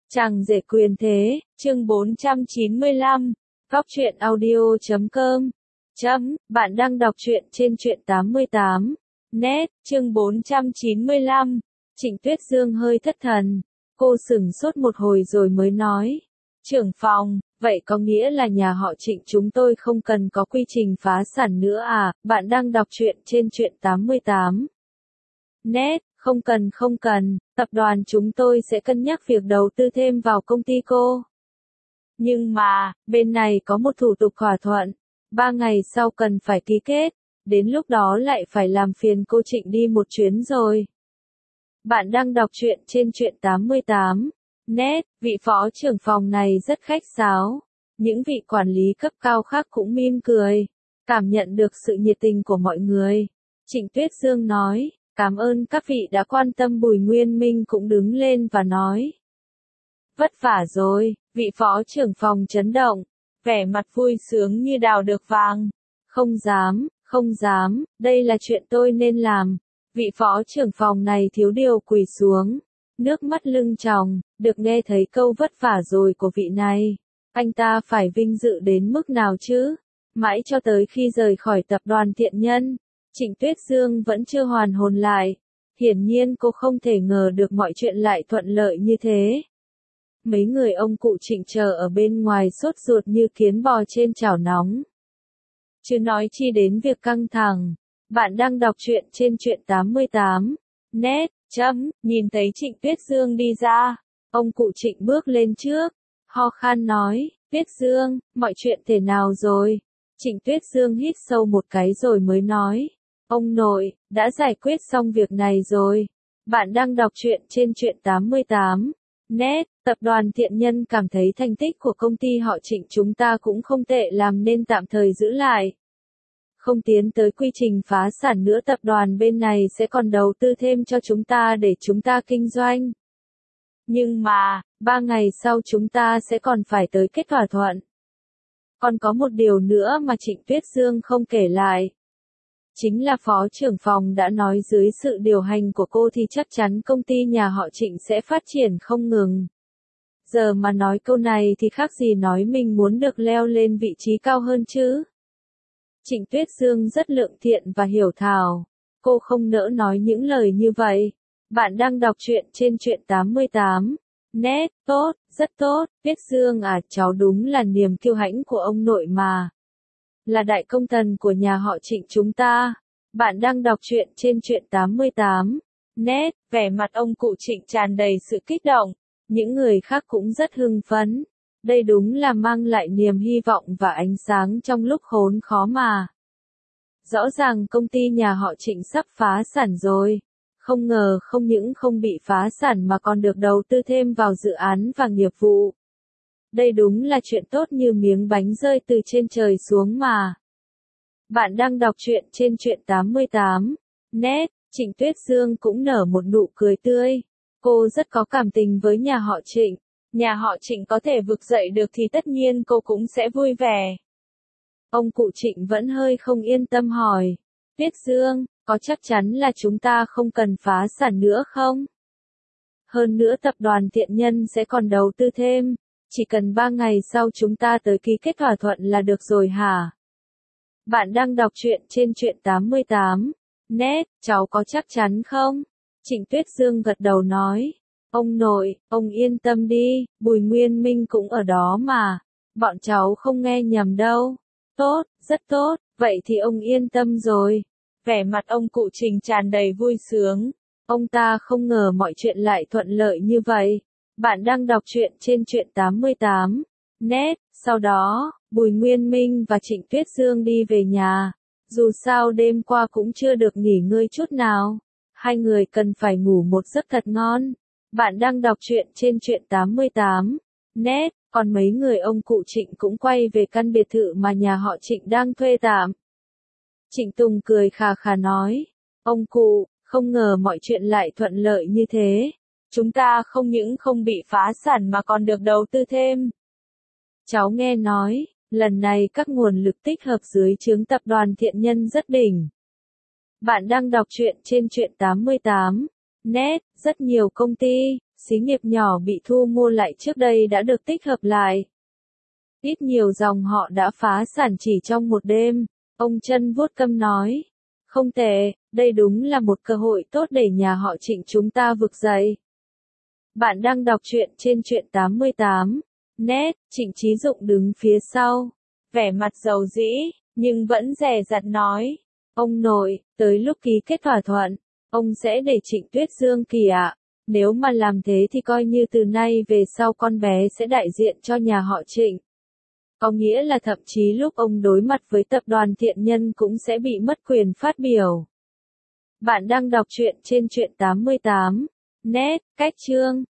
Chàng rể quyền thế, chương 495, Góc truyện audio.com. Bạn đang đọc truyện trên truyện 88. Net, chương 495. Trịnh Tuyết Dương hơi thất thần. Cô sửng sốt một hồi rồi mới nói. Trưởng phòng, vậy có nghĩa là nhà họ Trịnh chúng tôi không cần có quy trình phá sản nữa à? Bạn đang đọc truyện trên truyện 88. Net, không cần, tập đoàn chúng tôi sẽ cân nhắc việc đầu tư thêm vào công ty cô. Nhưng mà, bên này có một thủ tục thỏa thuận, 3 ngày sau cần phải ký kết, đến lúc đó lại phải làm phiền cô Trịnh đi một chuyến rồi. Bạn đang đọc truyện trên truyện 88. Net, vị phó trưởng phòng này rất khách sáo. Những vị quản lý cấp cao khác cũng mỉm cười, cảm nhận được sự nhiệt tình của mọi người. Trịnh Tuyết Dương nói. Cảm ơn các vị đã quan tâm. Bùi Nguyên Minh cũng đứng lên và nói. Vất vả rồi, vị phó trưởng phòng chấn động, vẻ mặt vui sướng như đào được vàng. Không dám, đây là chuyện tôi nên làm. Vị phó trưởng phòng này thiếu điều quỳ xuống, nước mắt lưng tròng, được nghe thấy câu vất vả rồi của vị này. Anh ta phải vinh dự đến mức nào chứ? Mãi cho tới khi rời khỏi tập đoàn Thiện Nhân, Trịnh Tuyết Dương vẫn chưa hoàn hồn lại. Hiển nhiên cô không thể ngờ được mọi chuyện lại thuận lợi như thế. Mấy người ông cụ Trịnh chờ ở bên ngoài sốt ruột như kiến bò trên chảo nóng. Chứ nói chi đến việc căng thẳng. Bạn đang đọc truyện trên truyện 88. Net, nhìn thấy Trịnh Tuyết Dương đi ra, ông cụ Trịnh bước lên trước, ho khan nói, Tuyết Dương, mọi chuyện thế nào rồi? Trịnh Tuyết Dương hít sâu một cái rồi mới nói. Ông nội, đã giải quyết xong việc này rồi. Bạn đang đọc truyện trên truyện 88. Net, tập đoàn Thiện Nhân cảm thấy thành tích của công ty họ Trịnh chúng ta cũng không tệ làm nên tạm thời giữ lại. Không tiến tới quy trình phá sản nữa, tập đoàn bên này sẽ còn đầu tư thêm cho chúng ta để chúng ta kinh doanh. Nhưng mà, 3 ngày sau chúng ta sẽ còn phải tới kết thỏa thuận. Còn có một điều nữa mà Trịnh Tuyết Dương không kể lại. Chính là phó trưởng phòng đã nói dưới sự điều hành của cô thì chắc chắn công ty nhà họ Trịnh sẽ phát triển không ngừng. Giờ mà nói câu này thì khác gì nói mình muốn được leo lên vị trí cao hơn chứ. Trịnh Tuyết Dương rất lượng thiện và hiểu thảo. Cô không nỡ nói những lời như vậy. Bạn đang đọc truyện trên truyện 88. Net, tốt, rất tốt. Tuyết Dương à, cháu đúng là niềm kiêu hãnh của ông nội mà. Là đại công thần của nhà họ Trịnh chúng ta. Bạn đang đọc truyện trên truyện 88. Net, vẻ mặt ông cụ Trịnh tràn đầy sự kích động. Những người khác cũng rất hưng phấn. Đây đúng là mang lại niềm hy vọng và ánh sáng trong lúc khốn khó mà. Rõ ràng công ty nhà họ Trịnh sắp phá sản rồi. Không ngờ không những không bị phá sản mà còn được đầu tư thêm vào dự án và nghiệp vụ. Đây đúng là chuyện tốt như miếng bánh rơi từ trên trời xuống mà. Bạn đang đọc truyện trên truyện 88. Net, Trịnh Tuyết Dương cũng nở một nụ cười tươi. Cô rất có cảm tình với nhà họ Trịnh. Nhà họ Trịnh có thể vực dậy được thì tất nhiên cô cũng sẽ vui vẻ. Ông cụ Trịnh vẫn hơi không yên tâm hỏi. Tuyết Dương, có chắc chắn là chúng ta không cần phá sản nữa không? Hơn nữa tập đoàn Thiện Nhân sẽ còn đầu tư thêm. Chỉ cần 3 ngày sau chúng ta tới ký kết thỏa thuận là được rồi hả? Bạn đang đọc truyện trên truyện 88. Net, cháu có chắc chắn không? Trịnh Tuyết Dương gật đầu nói. Ông nội, ông yên tâm đi, Bùi Nguyên Minh cũng ở đó mà. Bọn cháu không nghe nhầm đâu. Tốt, rất tốt, vậy thì ông yên tâm rồi. Vẻ mặt ông cụ Trình tràn đầy vui sướng. Ông ta không ngờ mọi chuyện lại thuận lợi như vậy. Bạn đang đọc truyện trên truyện 88. Net, sau đó, Bùi Nguyên Minh và Trịnh Tuyết Dương đi về nhà. Dù sao đêm qua cũng chưa được nghỉ ngơi chút nào. Hai người cần phải ngủ một giấc thật ngon. Bạn đang đọc truyện trên truyện 88. Net, còn mấy người ông cụ Trịnh cũng quay về căn biệt thự mà nhà họ Trịnh đang thuê tạm. Trịnh Tùng cười khà khà nói. Ông cụ, không ngờ mọi chuyện lại thuận lợi như thế. Chúng ta không những không bị phá sản mà còn được đầu tư thêm. Cháu nghe nói, lần này các nguồn lực tích hợp dưới trướng tập đoàn Thiện Nhân rất đỉnh. Bạn đang đọc truyện trên truyện 88. Net, rất nhiều công ty, xí nghiệp nhỏ bị thu mua lại trước đây đã được tích hợp lại. Ít nhiều dòng họ đã phá sản chỉ trong một đêm, ông Trân vuốt cằm nói. Không tệ, đây đúng là một cơ hội tốt để nhà họ Trịnh chúng ta vực dậy. Bạn đang đọc truyện trên truyện 88. Net, Trịnh Chí Dụng đứng phía sau, vẻ mặt dầu dĩ, nhưng vẫn dè dặt nói. Ông nội, tới lúc ký kết thỏa thuận, ông sẽ để Trịnh Tuyết Dương ký ạ. Nếu mà làm thế thì coi như từ nay về sau con bé sẽ đại diện cho nhà họ Trịnh. Có nghĩa là thậm chí lúc ông đối mặt với tập đoàn Thiện Nhân cũng sẽ bị mất quyền phát biểu. Bạn đang đọc truyện trên truyện 88. Net, cách chương.